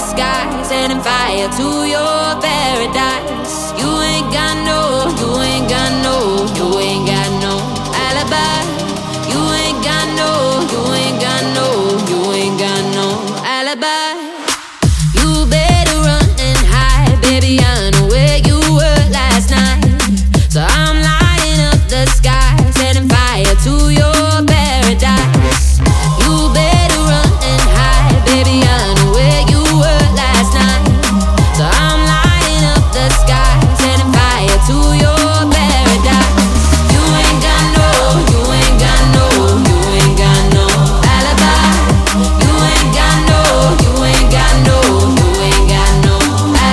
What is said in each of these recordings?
sky, setting fire to your paradise. You ain't got no, you ain't got no, you ain't got no alibi. You ain't got no, you ain't got no, you ain't got no alibi. You better run and hide, baby, I know where you were last night. So I'm lighting up the sky, setting fire to your paradise. You better run and hide, baby, I know where you were last night. So I'm lighting up the sky, setting fire to your paradise. You ain't got no, you ain't got no, you ain't got no alibi. You ain't got no, you ain't got no, you ain't got no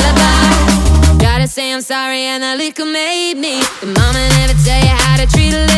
alibi. Gotta say I'm sorry and the liquor made me. The mama never tell you how to treat a lady.